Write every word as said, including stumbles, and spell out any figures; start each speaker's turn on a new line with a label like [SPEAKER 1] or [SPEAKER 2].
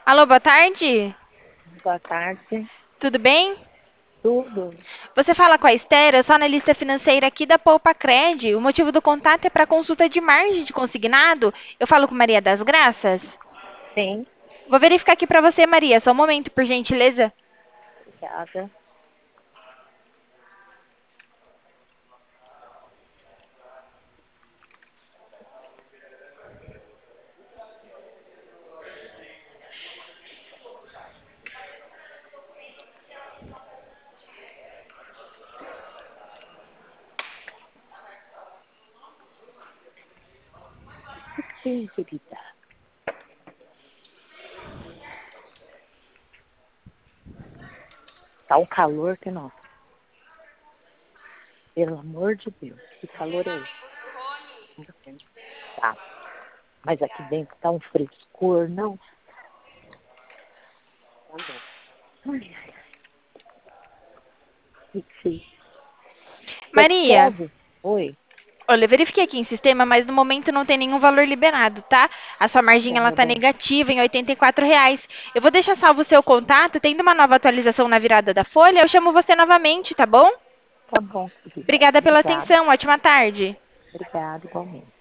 [SPEAKER 1] Alô, boa tarde.
[SPEAKER 2] Boa tarde.
[SPEAKER 1] Tudo bem?
[SPEAKER 2] Tudo?
[SPEAKER 1] Você fala com a Esther, eu sou analista financeira aqui da Poupa Cred. O motivo do contato é para consulta de margem de consignado. Eu falo com Maria das Graças.
[SPEAKER 2] Sim,
[SPEAKER 1] Vou verificar aqui para você, Maria. Só um momento, por gentileza.
[SPEAKER 2] obrigada. Sim, querida. Tá um calor que não. Pelo amor de Deus, que calor é esse? Tá. Mas aqui dentro tá um frescor, não? Tá bom. Ai, ai, que feio. Quer que
[SPEAKER 1] Maria,
[SPEAKER 2] chove? Oi.
[SPEAKER 1] olha, eu verifiquei aqui em sistema, mas no momento não tem nenhum valor liberado, tá? A sua
[SPEAKER 2] Tá
[SPEAKER 1] margem
[SPEAKER 2] bom,
[SPEAKER 1] ela
[SPEAKER 2] meu
[SPEAKER 1] tá
[SPEAKER 2] bem.
[SPEAKER 1] negativa em oitenta e quatro reais. Eu vou deixar salvo o seu contato. Tendo uma nova atualização na virada da folha, eu chamo você novamente, tá bom?
[SPEAKER 2] Tá bom, querida.
[SPEAKER 1] Obrigada pela
[SPEAKER 2] Obrigada.
[SPEAKER 1] atenção. Ótima tarde.
[SPEAKER 2] Obrigada, igualmente.